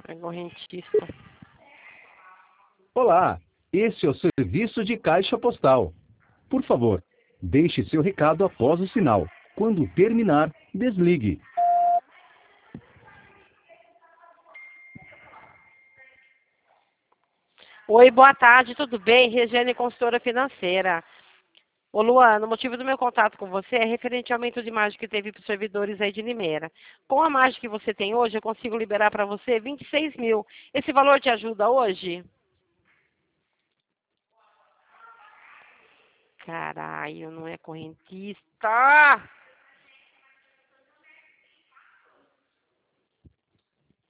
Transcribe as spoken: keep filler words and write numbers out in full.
É correntista. Olá, este é o serviço de caixa postal. Por favor, deixe seu recado após o sinal. Quando terminar, desligue. Oi, boa tarde, tudo bem? Regiane, consultora financeira. Ô, Luana, o motivo do meu contato com você é referente ao aumento de margem que teve para os servidores aí de Limeira. Com a margem que você tem hoje, eu consigo liberar para você vinte e seis mil. Esse valor te ajuda hoje? Caralho, não é correntista.